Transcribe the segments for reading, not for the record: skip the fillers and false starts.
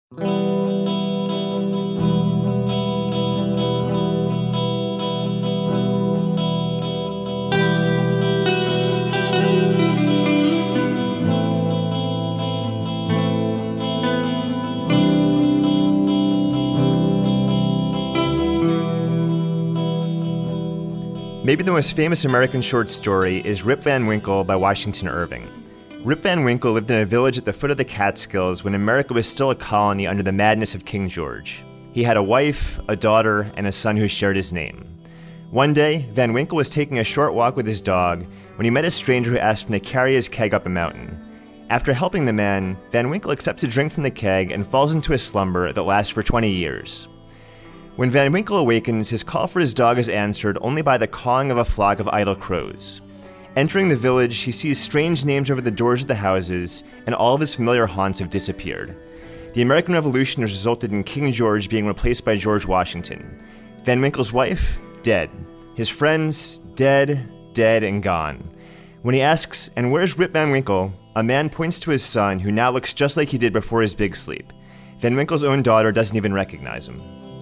Maybe the most famous American short story is Rip Van Winkle by Washington Irving. Rip Van Winkle lived in a village at the foot of the Catskills when America was still a colony under the madness of King George. He had a wife, a daughter, and a son who shared his name. One day, Van Winkle was taking a short walk with his dog when he met a stranger who asked him to carry his keg up a mountain. After helping the man, Van Winkle accepts a drink from the keg and falls into a slumber that lasts for 20 years. When Van Winkle awakens, his call for his dog is answered only by the cawing of a flock of idle crows. Entering the village, he sees strange names over the doors of the houses, and all of his familiar haunts have disappeared. The American Revolution has resulted in King George being replaced by George Washington. Van Winkle's wife? Dead. His friends? Dead, and gone. When he asks, "And where's Rip Van Winkle?" a man points to his son, who now looks just like he did before his big sleep. Van Winkle's own daughter doesn't even recognize him.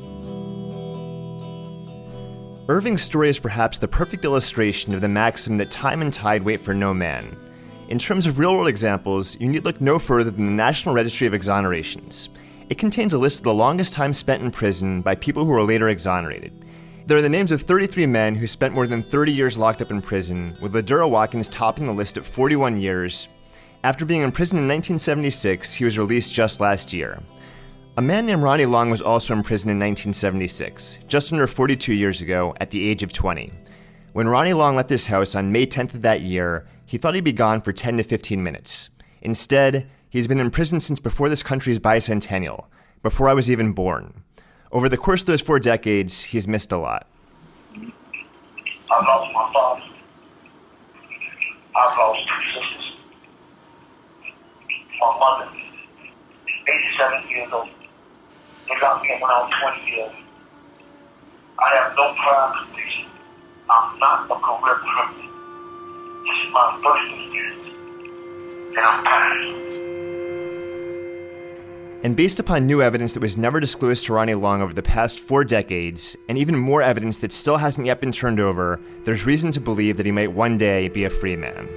Irving's story is perhaps the perfect illustration of the maxim that time and tide wait for no man. In terms of real-world examples, you need look no further than the National Registry of Exonerations. It contains a list of the longest time spent in prison by people who were later exonerated. There are the names of 33 men who spent more than 30 years locked up in prison, with Laduro Watkins topping the list at 41 years. After being in prison in 1976, he was released just last year. A man named Ronnie Long was also in prison in 1976, just under 42 years ago, at the age of 20. When Ronnie Long left his house on May 10th of that year, he thought he'd be gone for 10 to 15 minutes. Instead, he's been in prison since before this country's bicentennial, before I was even born. Over the course of those 4 decades, he's missed a lot. I lost my father. I've lost 2 sisters. My mother, 87 years old. They got me when I was 20 years. I have no prior conviction. I'm not a career criminal. This is my first experience, and I'm tired. And based upon new evidence that was never disclosed to Ronnie Long over the past 4 decades, and even more evidence that still hasn't yet been turned over, there's reason to believe that he might one day be a free man.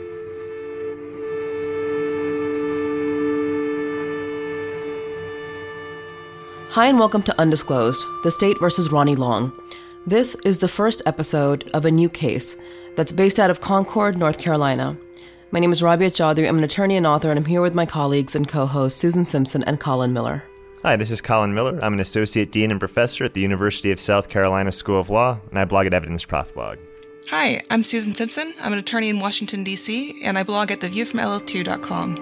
Hi and welcome to Undisclosed, The State versus Ronnie Long. This is the first episode of a new case that's based out of Concord, North Carolina. My name is Rabia Chaudhry. I'm an attorney and author, and I'm here with my colleagues and co-hosts Susan Simpson and Colin Miller. Hi, this is Colin Miller. I'm an associate dean and professor at the University of South Carolina School of Law, and I blog at Evidence Prof Blog. Hi, I'm Susan Simpson. I'm an attorney in Washington, D.C., and I blog at theviewfromL2.com.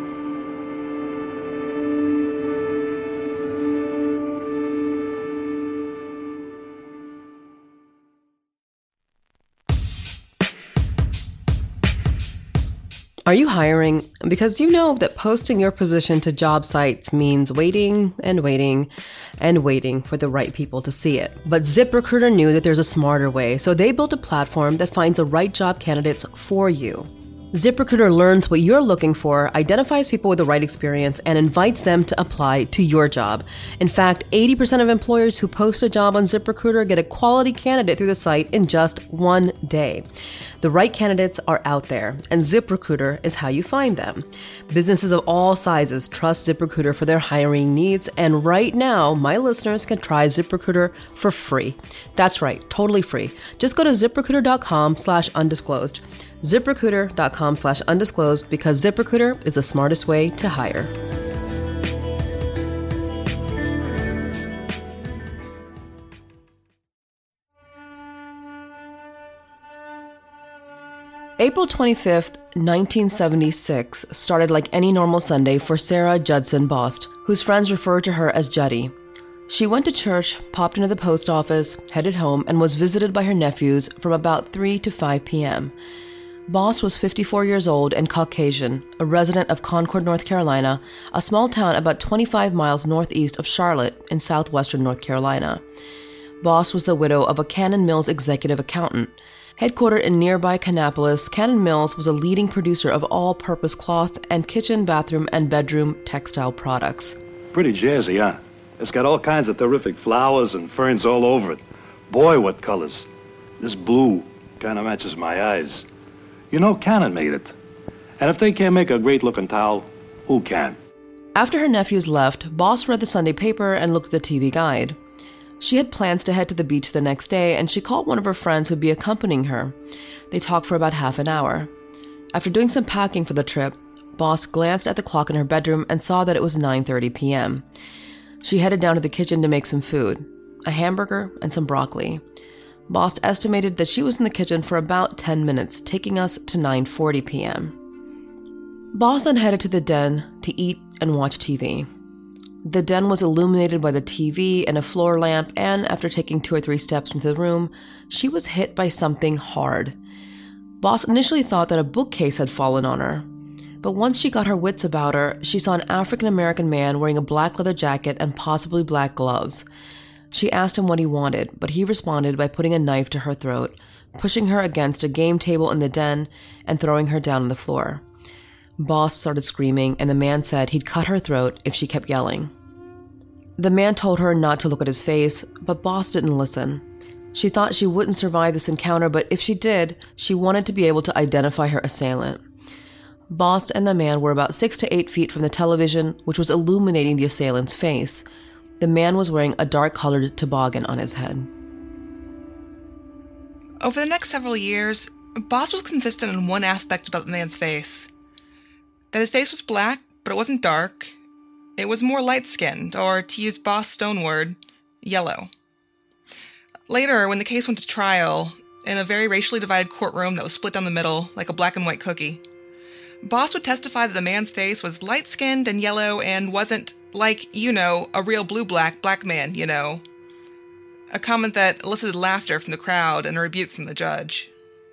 Are you hiring? Because you know that posting your position to job sites means waiting and waiting and waiting for the right people to see it. But ZipRecruiter knew that there's a smarter way, so they built a platform that finds the right job candidates for you. ZipRecruiter learns what you're looking for, identifies people with the right experience, and invites them to apply to your job. In fact, 80% of employers who post a job on ZipRecruiter get a quality candidate through the site in just 1 day. The right candidates are out there, and ZipRecruiter is how you find them. Businesses of all sizes trust ZipRecruiter for their hiring needs, and right now, my listeners can try ZipRecruiter for free. That's right, totally free. Just go to ZipRecruiter.com/undisclosed. ZipRecruiter.com/undisclosed, because ZipRecruiter is the smartest way to hire. April 25th, 1976 started like any normal Sunday for Sarah Judson Bost, whose friends refer to her as Juddy. She went to church, popped into the post office, headed home, and was visited by her nephews from about 3 to 5 p.m. Bost was 54 years old and Caucasian, a resident of Concord, North Carolina, a small town about 25 miles northeast of Charlotte in southwestern North Carolina. Bost was the widow of a Cannon Mills executive accountant. Headquartered in nearby Kannapolis, Cannon Mills was a leading producer of all-purpose cloth and kitchen, bathroom, and bedroom textile products. Pretty jazzy, huh? It's got all kinds of terrific flowers and ferns all over it. Boy, what colors. This blue kind of matches my eyes. You know, Cannon made it. And if they can't make a great-looking towel, who can? After her nephews left, Boss read the Sunday paper and looked at the TV guide. She had plans to head to the beach the next day, and she called one of her friends who'd be accompanying her. They talked for about half an hour. After doing some packing for the trip, Boss glanced at the clock in her bedroom and saw that it was 9:30 p.m. She headed down to the kitchen to make some food, a hamburger and some broccoli. Boss estimated that she was in the kitchen for about 10 minutes, taking us to 9:40 p.m. Boss then headed to the den to eat and watch TV. The den was illuminated by the TV and a floor lamp, and after taking 2 or 3 steps into the room, she was hit by something hard. Boss initially thought that a bookcase had fallen on her, but once she got her wits about her, she saw an African-American man wearing a black leather jacket and possibly black gloves. She asked him what he wanted, but he responded by putting a knife to her throat, pushing her against a game table in the den, and throwing her down on the floor. Boss started screaming, and the man said he'd cut her throat if she kept yelling. The man told her not to look at his face, but Boss didn't listen. She thought she wouldn't survive this encounter, but if she did, she wanted to be able to identify her assailant. Boss and the man were about 6 to 8 feet from the television, which was illuminating the assailant's face. The man was wearing a dark-colored toboggan on his head. Over the next several years, Boss was consistent in one aspect about the man's face. That his face was black, but it wasn't dark. It was more light-skinned, or to use Boss' own word, yellow. Later, when the case went to trial, in a very racially divided courtroom that was split down the middle, like a black and white cookie, Boss would testify that the man's face was light-skinned and yellow and wasn't, like, a real black man, A comment that elicited laughter from the crowd and a rebuke from the judge.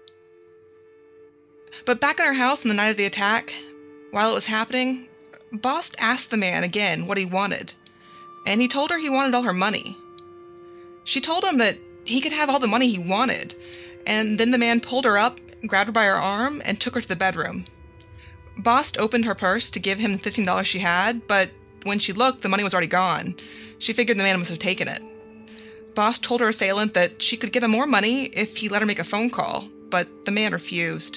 But back in her house on the night of the attack, while it was happening, Boss asked the man again what he wanted, and he told her he wanted all her money. She told him that he could have all the money he wanted, and then the man pulled her up, grabbed her by her arm, and took her to the bedroom. Boss opened her purse to give him the $15 she had, but when she looked, the money was already gone. She figured the man must have taken it. Boss told her assailant that she could get him more money if he let her make a phone call, but the man refused.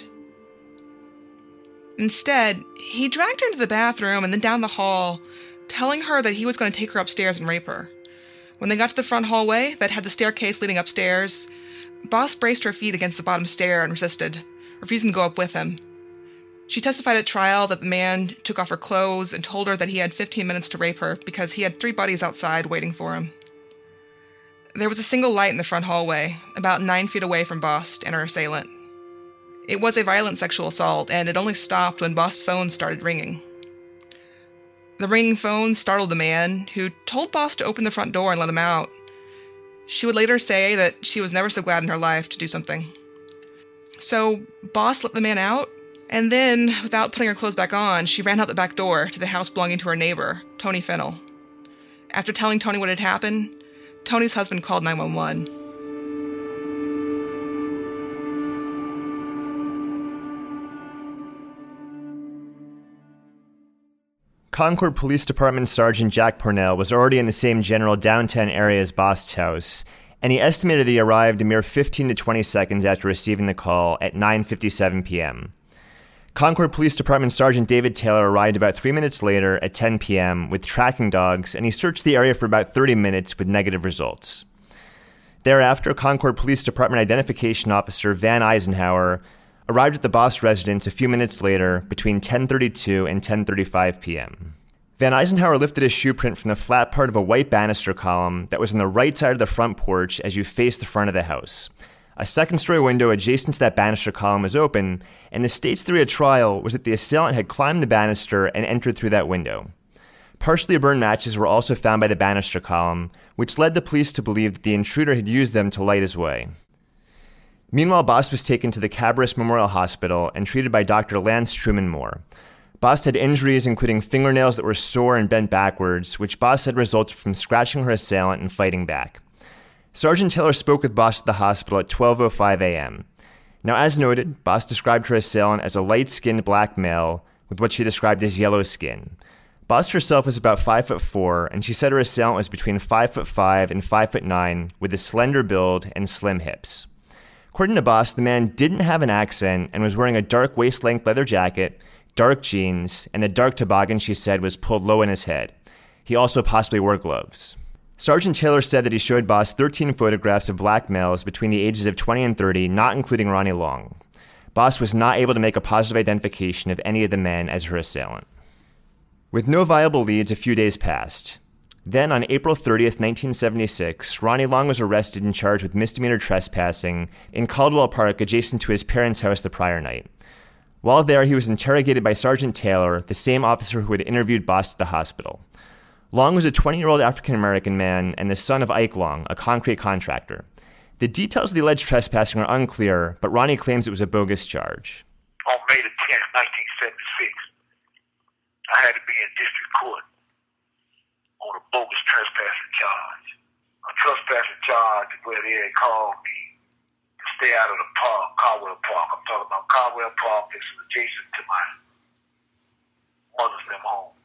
Instead, he dragged her into the bathroom and then down the hall, telling her that he was going to take her upstairs and rape her. When they got to the front hallway that had the staircase leading upstairs, Boss braced her feet against the bottom stair and resisted, refusing to go up with him. She testified at trial that the man took off her clothes and told her that he had 15 minutes to rape her because he had 3 buddies outside waiting for him. There was a single light in the front hallway, about 9 feet away from Boss and her assailant. It was a violent sexual assault, and it only stopped when Boss' phone started ringing. The ringing phone startled the man, who told Boss to open the front door and let him out. She would later say that she was never so glad in her life to do something. So Boss let the man out, and then, without putting her clothes back on, she ran out the back door to the house belonging to her neighbor, Tony Fennell. After telling Tony what had happened, Tony's husband called 911. Concord Police Department Sergeant Jack Parnell was already in the same general downtown area as Boss' house, and he estimated he arrived a mere 15 to 20 seconds after receiving the call at 9:57 p.m. Concord Police Department Sergeant David Taylor arrived about 3 minutes later at 10 p.m. with tracking dogs, and he searched the area for about 30 minutes with negative results. Thereafter, Concord Police Department Identification Officer Van Eisenhower arrived at the Boss residence a few minutes later between 10:32 and 10:35 p.m. Van Eisenhower lifted a shoe print from the flat part of a white banister column that was on the right side of the front porch as you faced the front of the house. A second-story window adjacent to that banister column was open, and the state's theory at trial was that the assailant had climbed the banister and entered through that window. Partially burned matches were also found by the banister column, which led the police to believe that the intruder had used them to light his way. Meanwhile, Boss was taken to the Cabris Memorial Hospital and treated by Dr. Lance Truman Moore. Boss had injuries including fingernails that were sore and bent backwards, which Boss said resulted from scratching her assailant and fighting back. Sergeant Taylor spoke with Boss at the hospital at 12:05 a.m. Now, as noted, Boss described her assailant as a light-skinned black male with what she described as yellow skin. Boss herself was about 5'4", and she said her assailant was between 5'5" and 5'9", with a slender build and slim hips. According to Boss, the man didn't have an accent and was wearing a dark waist-length leather jacket, dark jeans, and the dark toboggan she said was pulled low in his head. He also possibly wore gloves. Sergeant Taylor said that he showed Boss 13 photographs of black males between the ages of 20 and 30, not including Ronnie Long. Boss was not able to make a positive identification of any of the men as her assailant. With no viable leads, a few days passed. Then, on April 30th, 1976, Ronnie Long was arrested and charged with misdemeanor trespassing in Caldwell Park adjacent to his parents' house the prior night. While there, he was interrogated by Sergeant Taylor, the same officer who had interviewed Boss at the hospital. Long was a 20-year-old African-American man and the son of Ike Long, a concrete contractor. The details of the alleged trespassing are unclear, but Ronnie claims it was a bogus charge. On May the 10th, 1976, I had to be in district court on a bogus trespassing charge. A trespassing charge where they had called me to stay out of the park, Caldwell Park. I'm talking about Caldwell Park. This is adjacent to my mother's them home.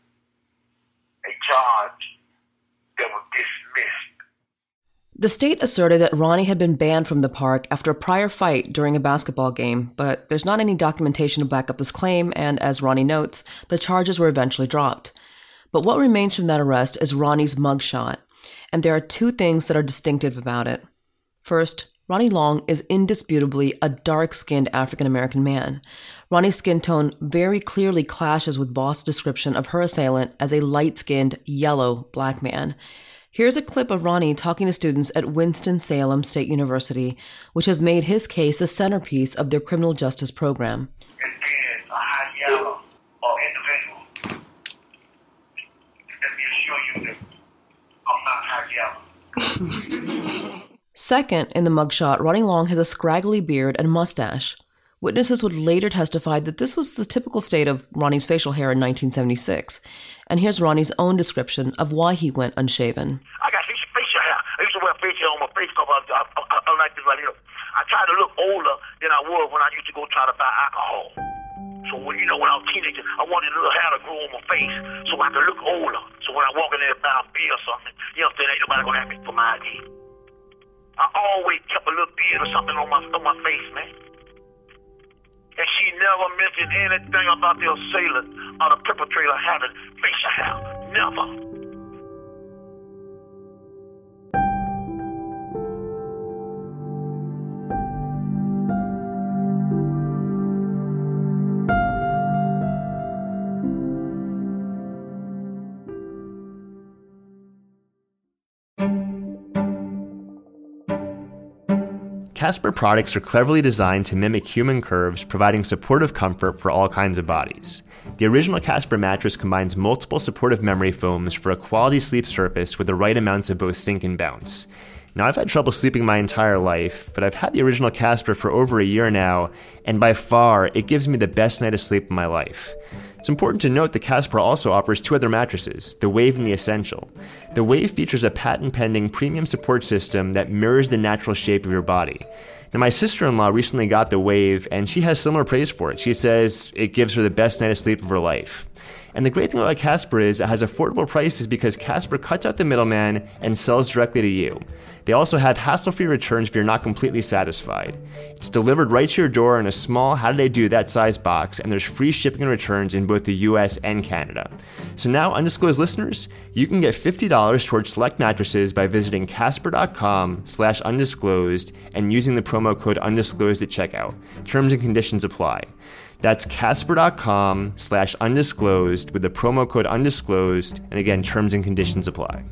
A charge that was dismissed. The state asserted that Ronnie had been banned from the park after a prior fight during a basketball game, but there's not any documentation to back up this claim, and as Ronnie notes, the charges were eventually dropped. But what remains from that arrest is Ronnie's mugshot, and there are two things that are distinctive about it. First, Ronnie Long is indisputably a dark-skinned African-American man. Ronnie's skin tone very clearly clashes with Boss' description of her assailant as a light-skinned, yellow black man. Here's a clip of Ronnie talking to students at Winston-Salem State University, which has made his case a centerpiece of their criminal justice program. And being a high yellow individual, let me assure you that I'm not high yellow. Second, in the mugshot, Ronnie Long has a scraggly beard and mustache. Witnesses would later testify that this was the typical state of Ronnie's facial hair in 1976. And here's Ronnie's own description of why he went unshaven. I got facial hair. I used to wear facial hair on my face because I like this right here. I try to look older than I was when I used to go try to buy alcohol. So when I was a teenager, I wanted a little hair to grow on my face so I could look older. So when I walk in there and buy a beer or something, you know, ain't nobody gonna have me for my ID. I always kept a little beard or something on my face, man. And she never mentioned anything about the assailant or the perpetrator having facial hair. Never. Casper products are cleverly designed to mimic human curves, providing supportive comfort for all kinds of bodies. The original Casper mattress combines multiple supportive memory foams for a quality sleep surface with the right amounts of both sink and bounce. Now, I've had trouble sleeping my entire life, but I've had the original Casper for over a year now, and by far, it gives me the best night of sleep of my life. It's important to note that Casper also offers two other mattresses, the Wave and the Essential. The Wave features a patent-pending premium support system that mirrors the natural shape of your body. Now, my sister-in-law recently got the Wave, and she has similar praise for it. She says it gives her the best night of sleep of her life. And the great thing about Casper is it has affordable prices because Casper cuts out the middleman and sells directly to you. They also have hassle-free returns if you're not completely satisfied. It's delivered right to your door in a small how-do-they-do-that size box, and there's free shipping and returns in both the US and Canada. So now, undisclosed listeners, you can get $50 towards select mattresses by visiting casper.com/undisclosed and using the promo code undisclosed at checkout. Terms and conditions apply. That's casper.com/undisclosed with the promo code undisclosed, and again, terms and conditions apply.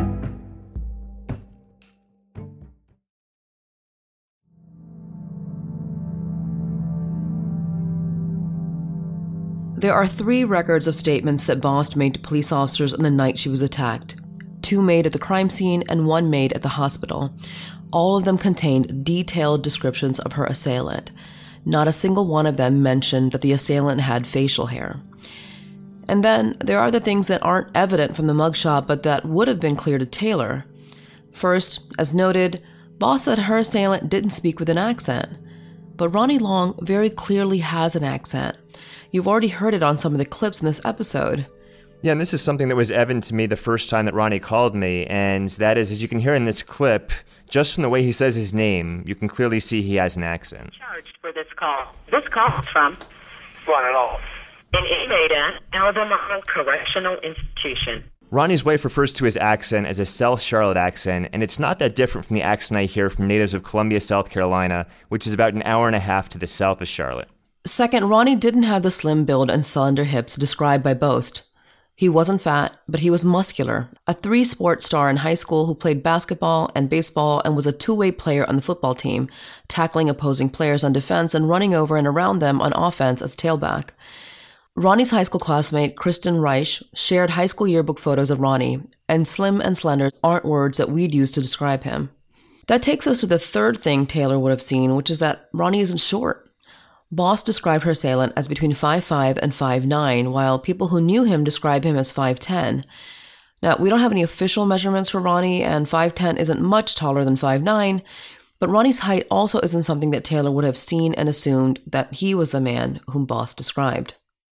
There are 3 records of statements that Boss made to police officers on the night she was attacked. 2 made at the crime scene and 1 made at the hospital. All of them contained detailed descriptions of her assailant. Not a single one of them mentioned that the assailant had facial hair. And then there are the things that aren't evident from the mugshot but that would have been clear to Taylor. First, as noted, Boss said her assailant didn't speak with an accent. But Ronnie Long very clearly has an accent. You've already heard it on some of the clips in this episode. Yeah, and this is something that was evident to me the first time that Ronnie called me, and that is, as you can hear in this clip, just from the way he says his name, you can clearly see he has an accent. Charged for this call. This call is from Run it off. an inmate at Albemarle Correctional Institution. Ronnie's wife refers to his accent as a South Charlotte accent, and it's not that different from the accent I hear from natives of Columbia, South Carolina, which is about an hour and a half to the south of Charlotte. Second, Ronnie didn't have the slim build and slender hips described by Boast. He wasn't fat, but he was muscular, a 3-sport star in high school who played basketball and baseball and was a two-way player on the football team, tackling opposing players on defense and running over and around them on offense as tailback. Ronnie's high school classmate, Kristen Reich, shared high school yearbook photos of Ronnie, and slim and slender aren't words that we'd use to describe him. That takes us to the third thing Taylor would have seen, which is that Ronnie isn't short. Boss described her assailant as between 5'5" and 5'9", while people who knew him describe him as 5'10". Now, we don't have any official measurements for Ronnie, and 5'10" isn't much taller than 5'9", but Ronnie's height also isn't something that Taylor would have seen and assumed that he was the man whom Boss described.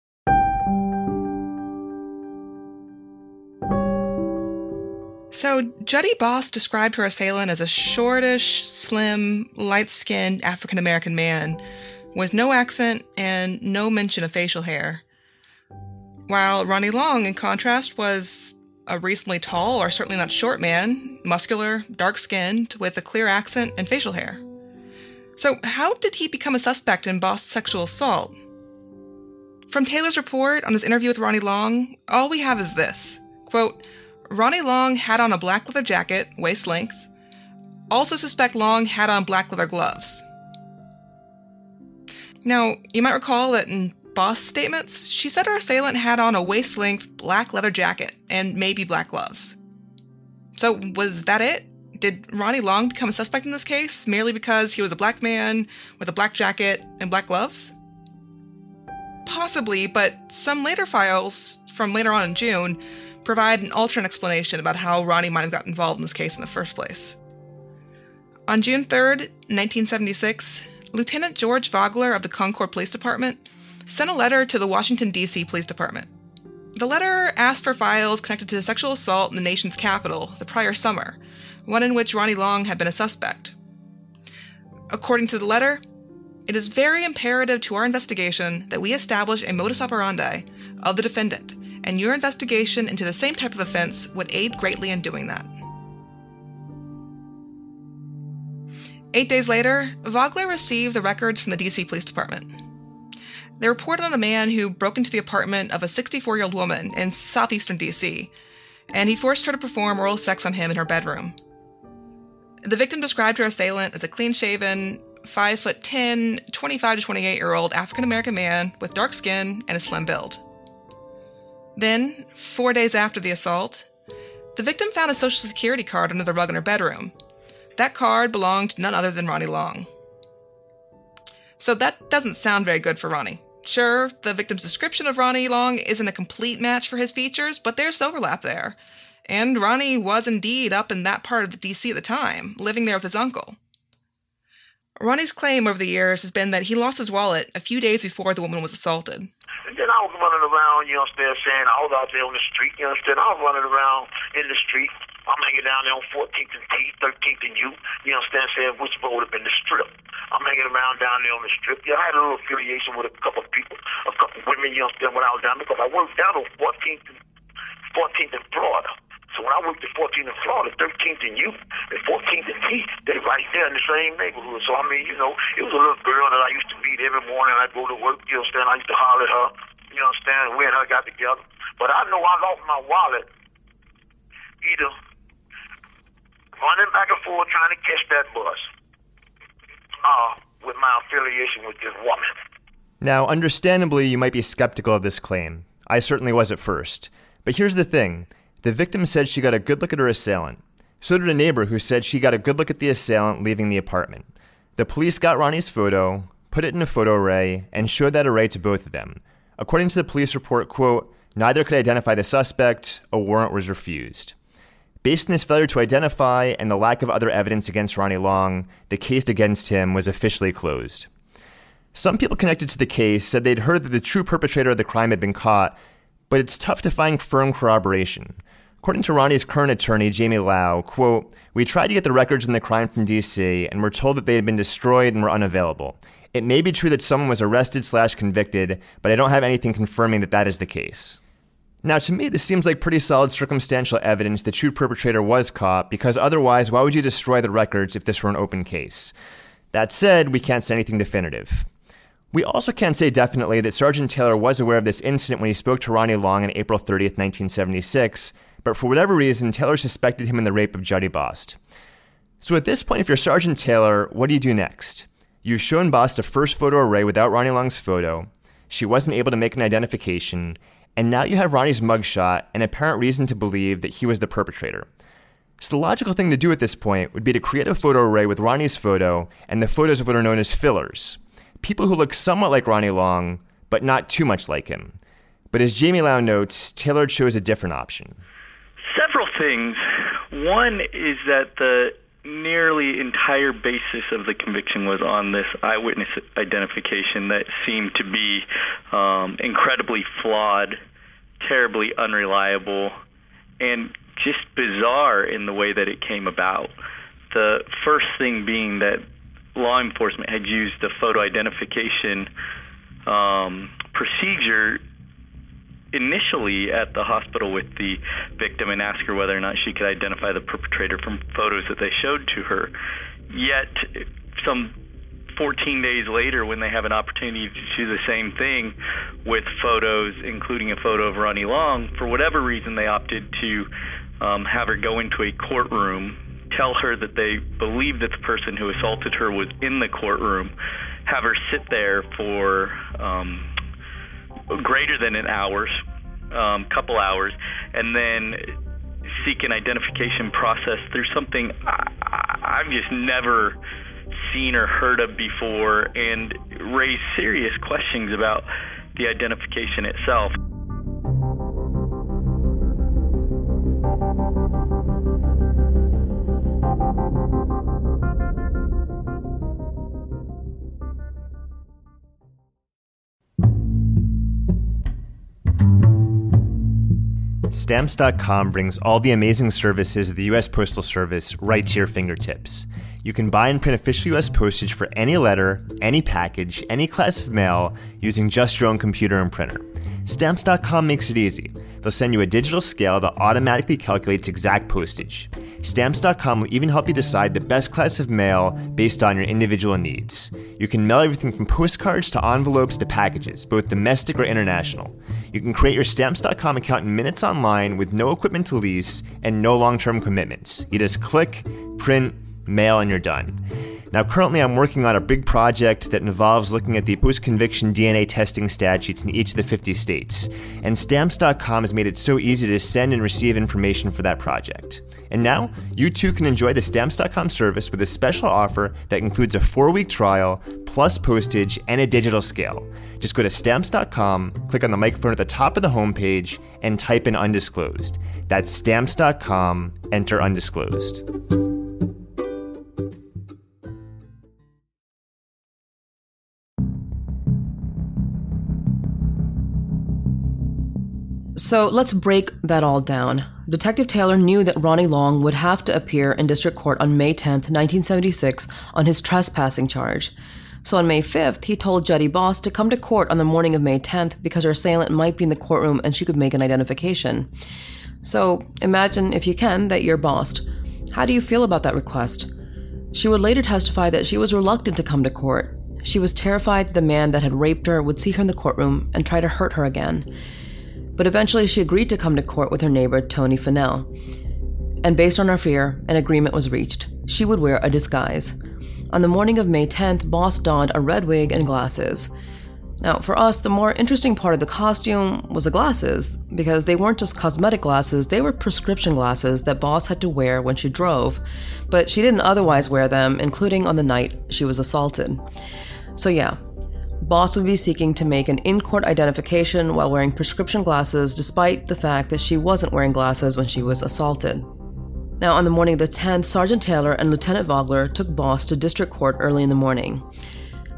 So, Juddy Boss described her assailant as a shortish, slim, light-skinned African-American man with no accent and no mention of facial hair. While Ronnie Long, in contrast, was a reasonably tall, or certainly not short man, muscular, dark-skinned, with a clear accent and facial hair. So, how did he become a suspect in Boss' sexual assault? From Taylor's report on his interview with Ronnie Long, all we have is this, quote, Ronnie Long had on a black leather jacket, waist length. Also suspect Long had on black leather gloves. Now, you might recall that in Boss' statements, she said her assailant had on a waist-length black leather jacket and maybe black gloves. So, was that it? Did Ronnie Long become a suspect in this case merely because he was a black man with a black jacket and black gloves? Possibly, but some later files from later on in June provide an alternate explanation about how Ronnie might have gotten involved in this case in the first place. On June 3rd, 1976, Lieutenant George Vogler of the Concord Police Department sent a letter to the Washington, D.C. Police Department. The letter asked for files connected to a sexual assault in the nation's capital the prior summer, one in which Ronnie Long had been a suspect. According to the letter, it is very imperative to our investigation that we establish a modus operandi of the defendant, and your investigation into the same type of offense would aid greatly in doing that. 8 days later, Vogler received the records from the D.C. Police Department. They reported on a man who broke into the apartment of a 64-year-old woman in southeastern D.C., and he forced her to perform oral sex on him in her bedroom. The victim described her assailant as a clean-shaven, 5'10", 25 to 28-year-old African-American man with dark skin and a slim build. Then, 4 days after the assault, the victim found a Social Security card under the rug in her bedroom. That card belonged to none other than Ronnie Long. So that doesn't sound very good for Ronnie. Sure, the victim's description of Ronnie Long isn't a complete match for his features, but there's overlap there. And Ronnie was indeed up in that part of the D.C. at the time, living there with his uncle. Ronnie's claim over the years has been that he lost his wallet a few days before the woman was assaulted. And then I was running around, you understand, saying I was out there on the street, you understand, I was running around in the street. I'm hanging down there on 14th and T, 13th and U, you understand, saying which would have been the strip. I'm hanging around down there on the strip. Yeah, I had a little affiliation with a couple of people, a couple of women, you understand, when I was down there, because I worked down on 14th in Florida. So when I worked at 14th in Florida, 13th in U, and 14th in T, they right there in the same neighborhood. So, I mean, you know, it was a little girl that I used to meet every morning. I'd go to work, you understand, I used to holler at her, you understand, we and her got together. But I know I lost my wallet either running back and forth trying to catch that bus with my affiliation with this woman. Now, understandably, you might be skeptical of this claim. I certainly was at first. But here's the thing. The victim said she got a good look at her assailant. So did a neighbor who said she got a good look at the assailant leaving the apartment. The police got Ronnie's photo, put it in a photo array, and showed that array to both of them. According to the police report, quote, neither could identify the suspect, a warrant was refused. Based on this failure to identify and the lack of other evidence against Ronnie Long, the case against him was officially closed. Some people connected to the case said they'd heard that the true perpetrator of the crime had been caught, but it's tough to find firm corroboration. According to Ronnie's current attorney, Jamie Lau, quote, "We tried to get the records in the crime from D.C. and were told that they had been destroyed and were unavailable. It may be true that someone was arrested/convicted, but I don't have anything confirming that that is the case." Now, to me, this seems like pretty solid circumstantial evidence the true perpetrator was caught, because otherwise, why would you destroy the records if this were an open case? That said, we can't say anything definitive. We also can't say definitely that Sergeant Taylor was aware of this incident when he spoke to Ronnie Long on April 30th, 1976, but for whatever reason, Taylor suspected him in the rape of Juddy Bost. So at this point, if you're Sergeant Taylor, what do you do next? You've shown Bost a first photo array without Ronnie Long's photo, she wasn't able to make an identification, and now you have Ronnie's mugshot and apparent reason to believe that he was the perpetrator. So the logical thing to do at this point would be to create a photo array with Ronnie's photo and the photos of what are known as fillers. People who look somewhat like Ronnie Long, but not too much like him. But as Jamie Lau notes, Taylor chose a different option. Several things. One is that the nearly entire basis of the conviction was on this eyewitness identification that seemed to be incredibly flawed, terribly unreliable, and just bizarre in the way that it came about. The first thing being that law enforcement had used the photo identification procedure initially at the hospital with the victim and asked her whether or not she could identify the perpetrator from photos that they showed to her. Yet, some 14 days later, when they have an opportunity to do the same thing with photos, including a photo of Ronnie Long, for whatever reason they opted to have her go into a courtroom, tell her that they believed that the person who assaulted her was in the courtroom, have her sit there for greater than an hour, couple hours, and then seek an identification process through something I've just never seen or heard of before, and raise serious questions about the identification itself. Stamps.com brings all the amazing services of the U.S. Postal Service right to your fingertips. You can buy and print official U.S. postage for any letter, any package, any class of mail using just your own computer and printer. Stamps.com makes it easy. They'll send you a digital scale that automatically calculates exact postage. Stamps.com will even help you decide the best class of mail based on your individual needs. You can mail everything from postcards to envelopes to packages, both domestic or international. You can create your Stamps.com account in minutes online with no equipment to lease and no long-term commitments. You just click, print, mail, and you're done. Now, currently I'm working on a big project that involves looking at the post-conviction DNA testing statutes in each of the 50 states, and Stamps.com has made it so easy to send and receive information for that project. And now, you too can enjoy the Stamps.com service with a special offer that includes a 4-week trial, plus postage, and a digital scale. Just go to Stamps.com, click on the microphone at the top of the homepage, and type in undisclosed. That's Stamps.com, enter undisclosed. So let's break that all down. Detective Taylor knew that Ronnie Long would have to appear in district court on May 10th, 1976 on his trespassing charge. So on May 5th, he told Juddy Bost to come to court on the morning of May 10th because her assailant might be in the courtroom and she could make an identification. So imagine, if you can, that you're Bost. How do you feel about that request? She would later testify that she was reluctant to come to court. She was terrified the man that had raped her would see her in the courtroom and try to hurt her again. But eventually she agreed to come to court with her neighbor, Tony Fennell. And based on her fear, an agreement was reached. She would wear a disguise. On the morning of May 10th, Bost donned a red wig and glasses. Now, for us, the more interesting part of the costume was the glasses, because they weren't just cosmetic glasses, they were prescription glasses that Bost had to wear when she drove, but she didn't otherwise wear them, including on the night she was assaulted. So yeah, Bost would be seeking to make an in-court identification while wearing prescription glasses, despite the fact that she wasn't wearing glasses when she was assaulted. Now, on the morning of the 10th, Sergeant Taylor and Lieutenant Vogler took Bost to district court early in the morning.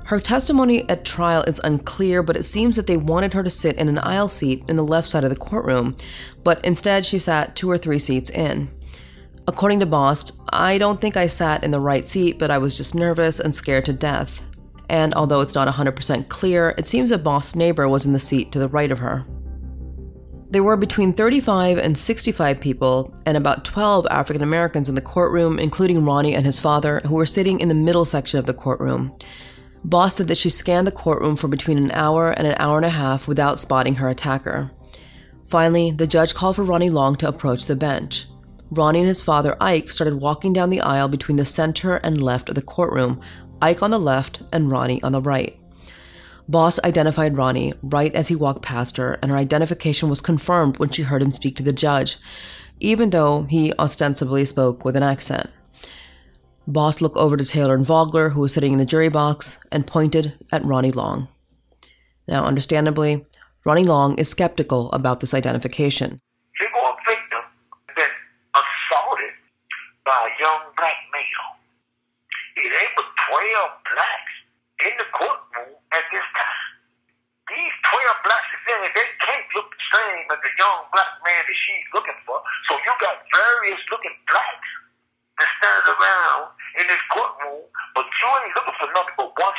Her testimony at trial is unclear, but it seems that they wanted her to sit in an aisle seat in the left side of the courtroom, but instead she sat 2 or 3 seats in. According to Bost, "I don't think I sat in the right seat, but I was just nervous and scared to death." And although it's not 100% clear, it seems that Bost's neighbor was in the seat to the right of her. There were between 35 and 65 people, and about 12 African Americans in the courtroom, including Ronnie and his father, who were sitting in the middle section of the courtroom. Bost said that she scanned the courtroom for between an hour and an hour and a half without spotting her attacker. Finally, the judge called for Ronnie Long to approach the bench. Ronnie and his father, Ike, started walking down the aisle between the center and left of the courtroom, Ike on the left and Ronnie on the right. Bost identified Ronnie right as he walked past her, and her identification was confirmed when she heard him speak to the judge, even though he ostensibly spoke with an accent. Bost looked over to Taylor and Vogler, who was sitting in the jury box, and pointed at Ronnie Long. Now, understandably, Ronnie Long is skeptical about this identification. She was a victim, been assaulted by a young black male. There were 12 blacks in the courtroom at this time. These 12 blacks, they can't look the same as the young black man that she's looking for. So you got various looking blacks that stand around in this courtroom, but you ain't looking for nothing but one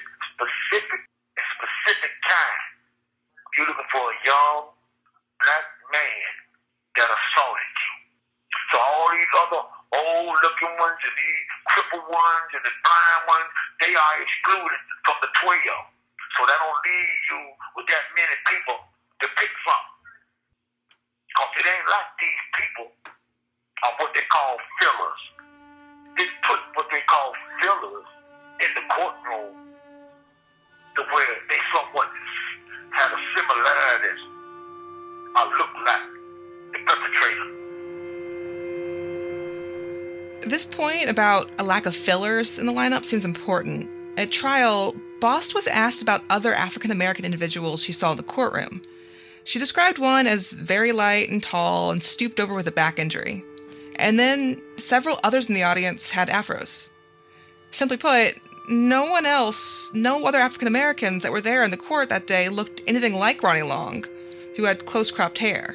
specific kind. You're looking for a young black man that assaulted you. So all these other old-looking ones and these crippled ones and the blind ones, they are excluded from the 12. So that don't leave you with that many people to pick from. Because it ain't like these people are what they call fillers. They put what they call fillers in the courtroom to where they somewhat had a similarities or look like the perpetrator. This point about a lack of fillers in the lineup seems important. At trial, Bost was asked about other African-American individuals she saw in the courtroom. She described one as very light and tall and stooped over with a back injury. And then several others in the audience had afros. Simply put, no other African-Americans that were there in the court that day looked anything like Ronnie Long, who had close-cropped hair.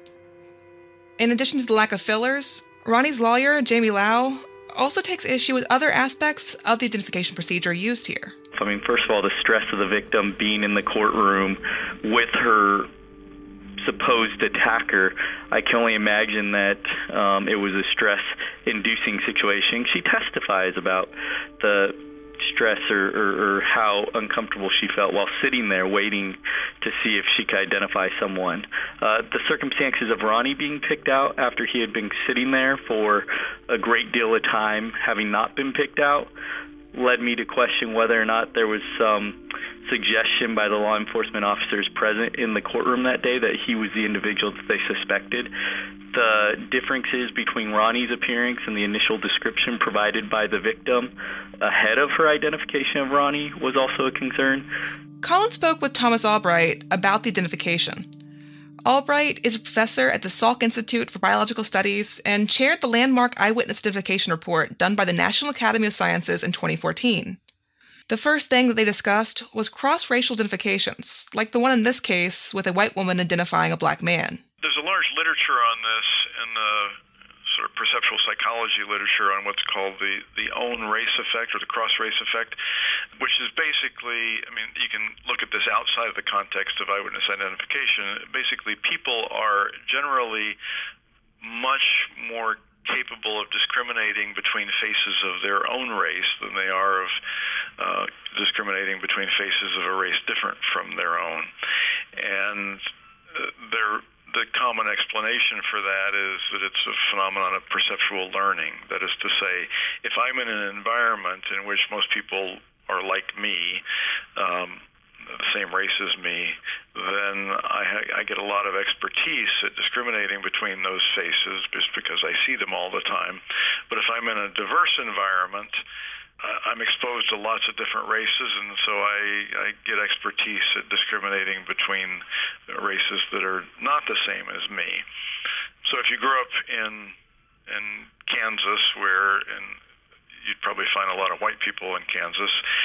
In addition to the lack of fillers, Ronnie's lawyer, Jamie Lau, also takes issue with other aspects of the identification procedure used here. I mean, first of all, the stress of the victim being in the courtroom with her supposed attacker, I can only imagine that it was a stress-inducing situation. She testifies about the stress or how uncomfortable she felt while sitting there waiting to see if she could identify someone. The circumstances of Ronnie being picked out after he had been sitting there for a great deal of time, having not been picked out, led me to question whether or not there was some suggestion by the law enforcement officers present in the courtroom that day that he was the individual that they suspected. The differences between Ronnie's appearance and the initial description provided by the victim ahead of her identification of Ronnie was also a concern. Colin spoke with Thomas Albright about the identification. Albright is a professor at the Salk Institute for Biological Studies and chaired the landmark eyewitness identification report done by the National Academy of Sciences in 2014. The first thing that they discussed was cross-racial identifications, like the one in this case with a white woman identifying a black man. There's a large literature on this in the sort of perceptual psychology literature on what's called the own race effect or the cross-race effect, which is basically, I mean, you can look at this outside of the context of eyewitness identification. Basically, people are generally much more capable of discriminating between faces of their own race than they are of discriminating between faces of a race different from their own. And the common explanation for that is that it's a phenomenon of perceptual learning. That is to say, if I'm in an environment in which most people are like me, the same race as me, then I get a lot of expertise at discriminating between those faces just because I see them all the time. But if I'm in a diverse environment, I'm exposed to lots of different races, and so I get expertise at discriminating between races that are not the same as me. So if you grew up in Kansas, and you'd probably find a lot of white people in Kansas,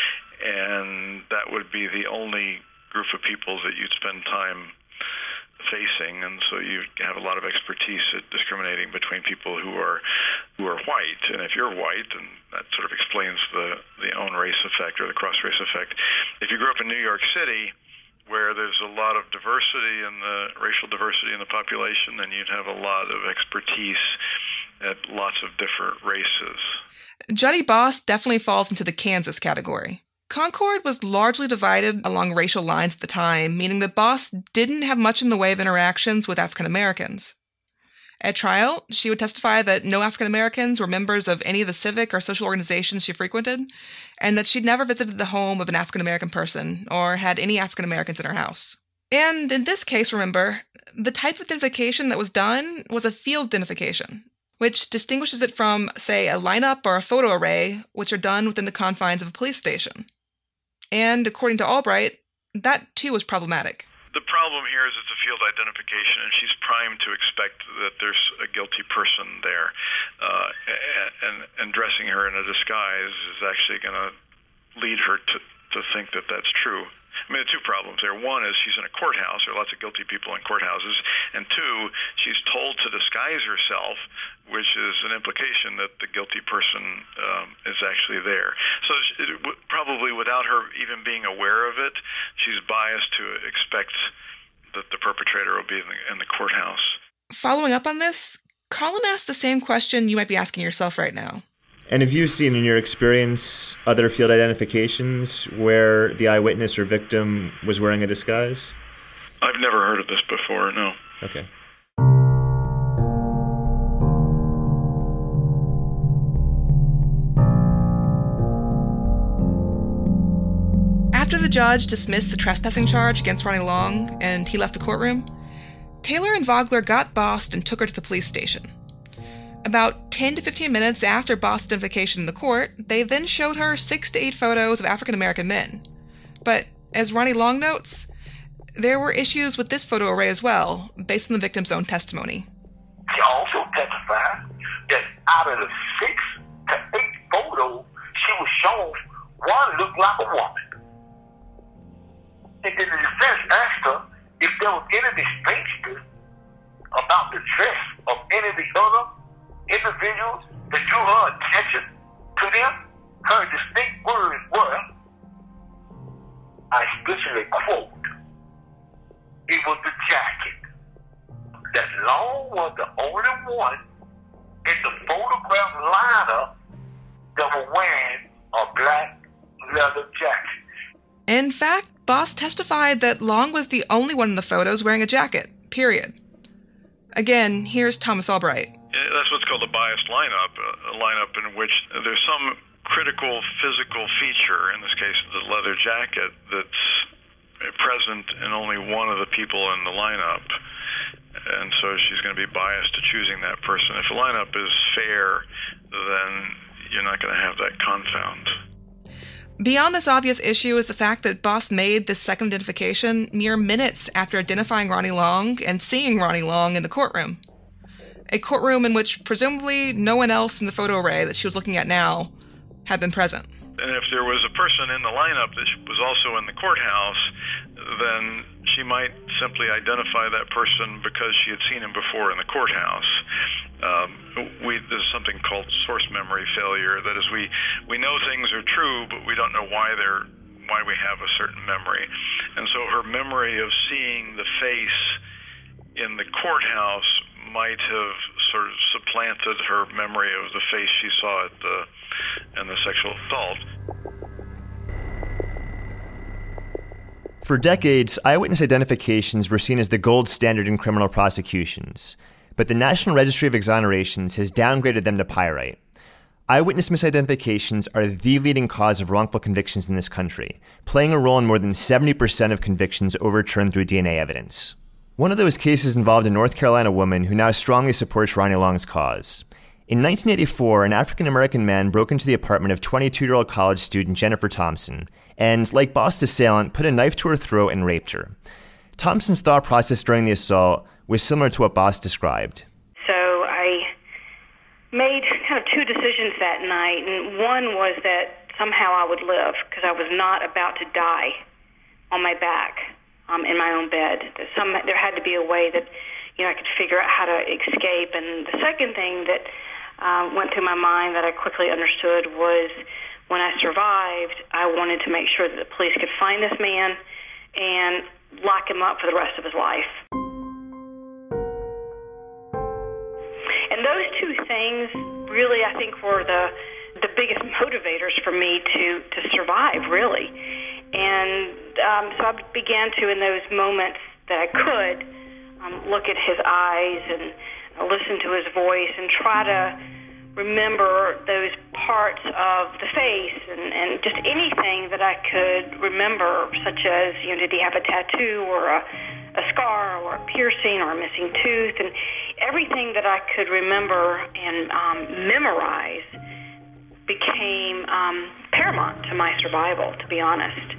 and that would be the only group of people that you'd spend time facing, and so you have a lot of expertise at discriminating between people who are white. And if you're white, then that sort of explains the own race effect or the cross-race effect. If you grew up in New York City, where there's a lot of diversity in the racial diversity in the population, then you'd have a lot of expertise at lots of different races. Juddy Boss definitely falls into the Kansas category. Concord was largely divided along racial lines at the time, meaning that Boss didn't have much in the way of interactions with African Americans. At trial, she would testify that no African Americans were members of any of the civic or social organizations she frequented, and that she'd never visited the home of an African American person or had any African Americans in her house. And in this case, remember, the type of identification that was done was a field identification, which distinguishes it from, say, a lineup or a photo array, which are done within the confines of a police station. And according to Albright, that too was problematic. The problem here is it's a field identification, and she's primed to expect that there's a guilty person there. And dressing her in a disguise is actually going to lead her to think that that's true. I mean, there are two problems there. One is she's in a courthouse. There are lots of guilty people in courthouses. And two, she's told to disguise herself, which is an implication that the guilty person is actually there. So probably without her even being aware of it, she's biased to expect that the perpetrator will be in the courthouse. Following up on this, Colin asked the same question you might be asking yourself right now. And have you seen in your experience other field identifications where the eyewitness or victim was wearing a disguise? I've never heard of this before, no. Okay. After the judge dismissed the trespassing charge against Ronnie Long and he left the courtroom, Taylor and Vogler got Bost and took her to the police station. About 10 to 15 minutes after Bost's identification in the court, they then showed her 6 to 8 photos of African-American men. But, as Ronnie Long notes, there were issues with this photo array as well, based on the victim's own testimony. She also testified that out of the 6 to 8 photos she was shown, one looked like a woman. And then the defense asked her if there was any distinctions about the dress of any of the other individuals that drew her attention to them. Her distinct words were, I especially quote, it was the jacket. That Long was the only one in the photograph lineup that were wearing a black leather jacket. In fact, Bost testified that Long was the only one in the photos wearing a jacket, period. Again, here's Thomas Albright. That's what's called a biased lineup, a lineup in which there's some critical physical feature, in this case the leather jacket, that's present in only one of the people in the lineup. And so she's going to be biased to choosing that person. If the lineup is fair, then you're not going to have that confound. Beyond this obvious issue is the fact that Bost made this second identification mere minutes after identifying Ronnie Long and seeing Ronnie Long in the courtroom. A courtroom in which presumably no one else in the photo array that she was looking at now had been present. And if there was a person in the lineup that was also in the courthouse, then she might simply identify that person because she had seen him before in the courthouse. There's something called source memory failure. That is, we know things are true, but we don't know why we have a certain memory. And so her memory of seeing the face in the courthouse might have sort of supplanted her memory of the face she saw in the sexual assault. For decades, eyewitness identifications were seen as the gold standard in criminal prosecutions, but the National Registry of Exonerations has downgraded them to pyrite. Eyewitness misidentifications are the leading cause of wrongful convictions in this country, playing a role in more than 70% of convictions overturned through DNA evidence. One of those cases involved a North Carolina woman who now strongly supports Ronnie Long's cause. In 1984, an African-American man broke into the apartment of 22-year-old college student Jennifer Thompson and, like Bost's assailant, put a knife to her throat and raped her. Thompson's thought process during the assault was similar to what Bost described. So I made kind of 2 decisions that night, and one was that somehow I would live, because I was not about to die on my back in my own bed. There had to be a way that, I could figure out how to escape. And the second thing that went through my mind that I quickly understood was, when I survived, I wanted to make sure that the police could find this man and lock him up for the rest of his life. And those two things really, I think, were the biggest motivators for me to survive, really. And so I began to, in those moments that I could, look at his eyes and listen to his voice and try to remember those parts of the face and just anything that I could remember, such as, did he have a tattoo or a scar or a piercing or a missing tooth, and everything that I could remember and memorize became paramount to my survival, to be honest.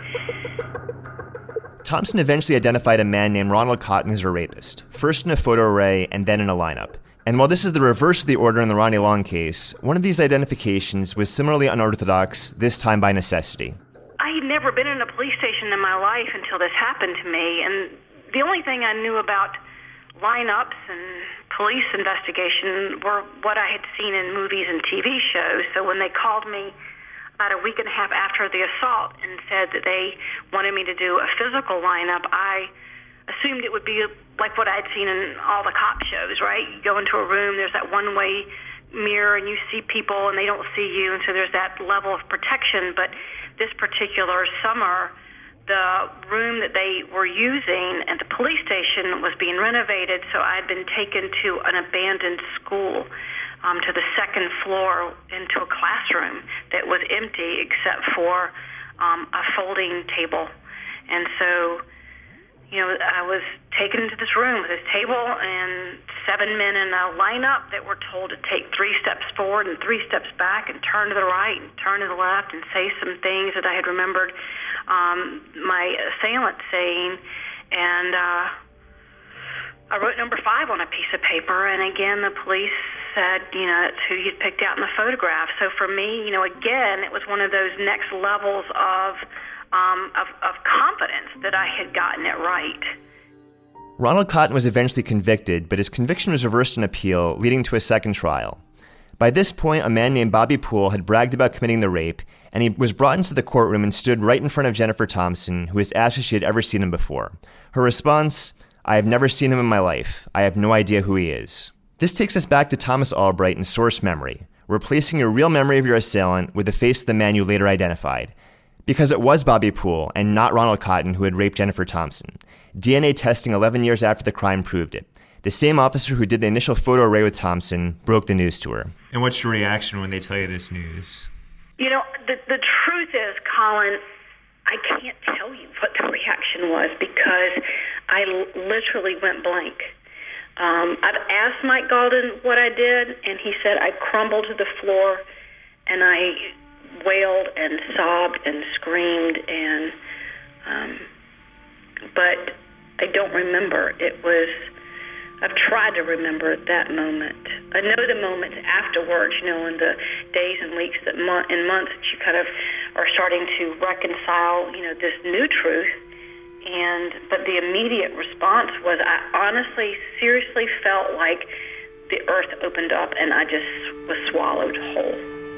Thompson eventually identified a man named Ronald Cotton as a rapist, first in a photo array and then in a lineup. And while this is the reverse of the order in the Ronnie Long case, one of these identifications was similarly unorthodox, this time by necessity. I had never been in a police station in my life until this happened to me, and the only thing I knew about lineups and police investigation were what I had seen in movies and TV shows. So when they called me about a week and a half after the assault and said that they wanted me to do a physical lineup, I assumed it would be like what I'd seen in all the cop shows, right? You go into a room, there's that one-way mirror, and you see people, and they don't see you, and so there's that level of protection. But this particular summer, the room that they were using at the police station was being renovated, so I'd been taken to an abandoned school, to the second floor, into a classroom that was empty except for a folding table. And so, I was taken into this room with this table and 7 men in a lineup that were told to take 3 steps forward and 3 steps back and turn to the right and turn to the left and say some things that I had remembered my assailant saying. And I wrote number 5 on a piece of paper, and again, the police said, that's who you'd picked out in the photograph. So for me, again, it was one of those next levels of confidence that I had gotten it right. Ronald Cotton was eventually convicted, but his conviction was reversed in appeal, leading to a second trial. By this point, a man named Bobby Poole had bragged about committing the rape, and he was brought into the courtroom and stood right in front of Jennifer Thompson, who was asked if she had ever seen him before. Her response, "I have never seen him in my life. I have no idea who he is." This takes us back to Thomas Albright and source memory, replacing your real memory of your assailant with the face of the man you later identified. Because it was Bobby Poole and not Ronald Cotton who had raped Jennifer Thompson. DNA testing 11 years after the crime proved it. The same officer who did the initial photo array with Thompson broke the news to her. And what's your reaction when they tell you this news? The truth is, Colin, I can't tell you what the reaction was because I literally went blank. I've asked Mike Galden what I did, and he said I crumbled to the floor, and I wailed and sobbed and screamed, and but I don't remember. I've tried to remember that moment. I know the moments afterwards, in the days and weeks and months that you kind of are starting to reconcile, this new truth. But the immediate response was I honestly, seriously felt like the earth opened up and I just was swallowed whole.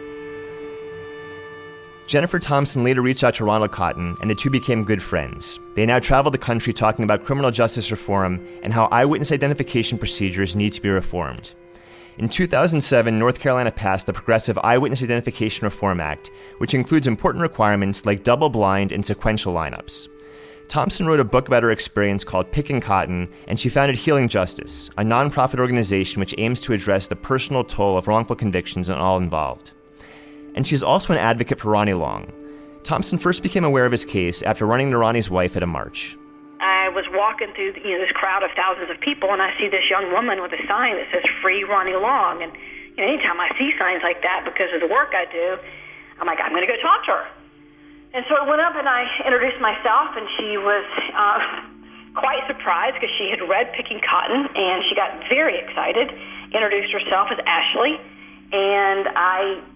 Jennifer Thompson later reached out to Ronald Cotton, and the two became good friends. They now travel the country talking about criminal justice reform and how eyewitness identification procedures need to be reformed. In 2007, North Carolina passed the Progressive Eyewitness Identification Reform Act, which includes important requirements like double-blind and sequential lineups. Thompson wrote a book about her experience called Picking Cotton, and she founded Healing Justice, a nonprofit organization which aims to address the personal toll of wrongful convictions on all involved. And she's also an advocate for Ronnie Long. Thompson first became aware of his case after running into Ronnie's wife at a march. I was walking through this crowd of thousands of people, and I see this young woman with a sign that says "Free Ronnie Long." And anytime I see signs like that, because of the work I do, I'm like, I'm going to go talk to her. And so I went up and I introduced myself, and she was quite surprised because she had read Picking Cotton, and she got very excited, introduced herself as Ashley, and I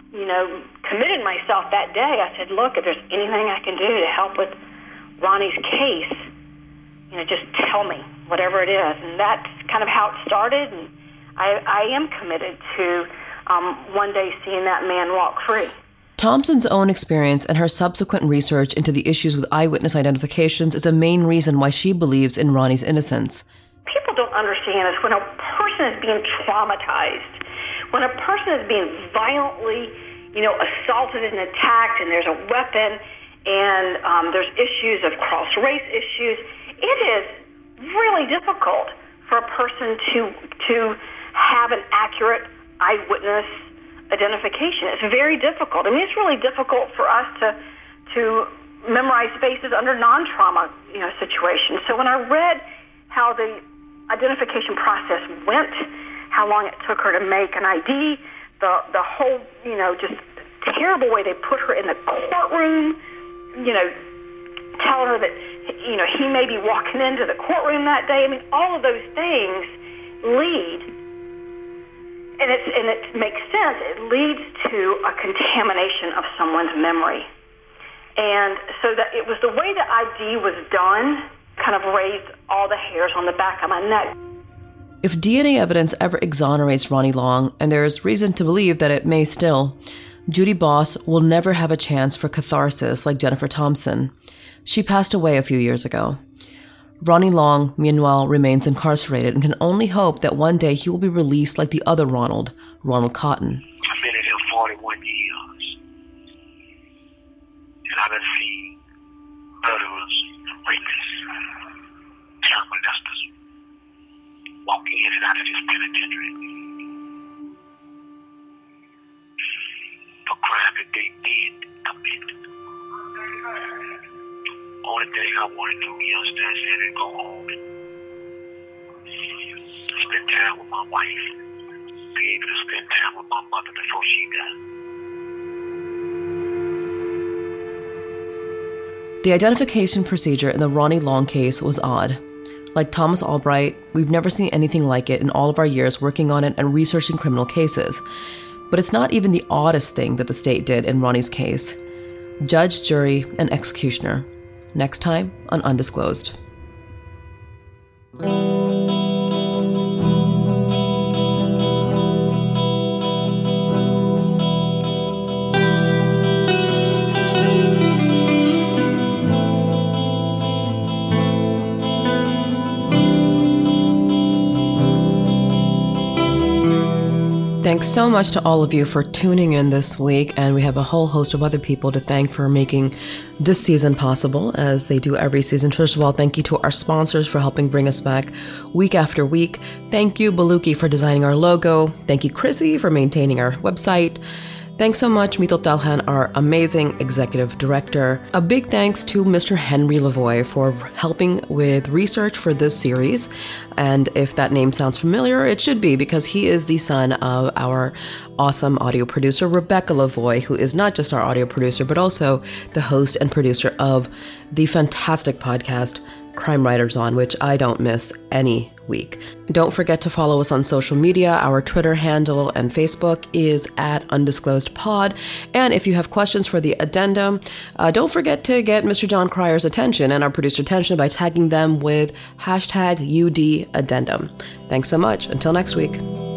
committed myself that day. I said, look, if there's anything I can do to help with Ronnie's case, just tell me, whatever it is. And that's kind of how it started. And I am committed to one day seeing that man walk free. Thompson's own experience and her subsequent research into the issues with eyewitness identifications is a main reason why she believes in Ronnie's innocence. People don't understand is when a person is being traumatized, when a person is being violently, assaulted and attacked, and there's a weapon, and there's issues of cross-race issues, it is really difficult for a person to have an accurate eyewitness identification. It's very difficult. I mean, it's really difficult for us to memorize faces under non-trauma, situations. So when I read how the identification process went, how long it took her to make an ID, the whole, just terrible way they put her in the courtroom, telling her that, he may be walking into the courtroom that day. I mean, all of those things lead, and it makes sense, it leads to a contamination of someone's memory. And so that it was the way the ID was done kind of raised all the hairs on the back of my neck. If DNA evidence ever exonerates Ronnie Long, and there is reason to believe that it may still, Judy Boss will never have a chance for catharsis like Jennifer Thompson. She passed away a few years ago. Ronnie Long, meanwhile, remains incarcerated and can only hope that one day he will be released like the other Ronald Cotton. I've been in here 41 years, and I've seen murderers, rapists, child molesters walking in and out of this penitentiary for crime that they did commit. Only thing I want to do, you understand, is to go home and spend time with my wife, be able to spend time with my mother before she died. The identification procedure in the Ronnie Long case was odd. Like Thomas Albright, we've never seen anything like it in all of our years working on it and researching criminal cases. But it's not even the oddest thing that the state did in Ronnie's case. Judge, jury, and executioner. Next time on Undisclosed. Thanks so much to all of you for tuning in this week, and we have a whole host of other people to thank for making this season possible, as they do every season. First of all, thank you to our sponsors for helping bring us back week after week. Thank you, Baluki, for designing our logo. Thank you, Chrissy, for maintaining our website. Thanks so much, Mithil Dalhan, our amazing executive director. A big thanks to Mr. Henry Lavoie for helping with research for this series. And if that name sounds familiar, it should be, because he is the son of our awesome audio producer, Rebecca Lavoie, who is not just our audio producer, but also the host and producer of the fantastic podcast, Crime Writers On, which I don't miss any week. Don't forget to follow us on social media. Our Twitter handle and Facebook is @undisclosedpod. And if you have questions for the addendum, don't forget to get Mr. John Cryer's attention and our producer attention by tagging them with #UDaddendum. Thanks so much. Until next week.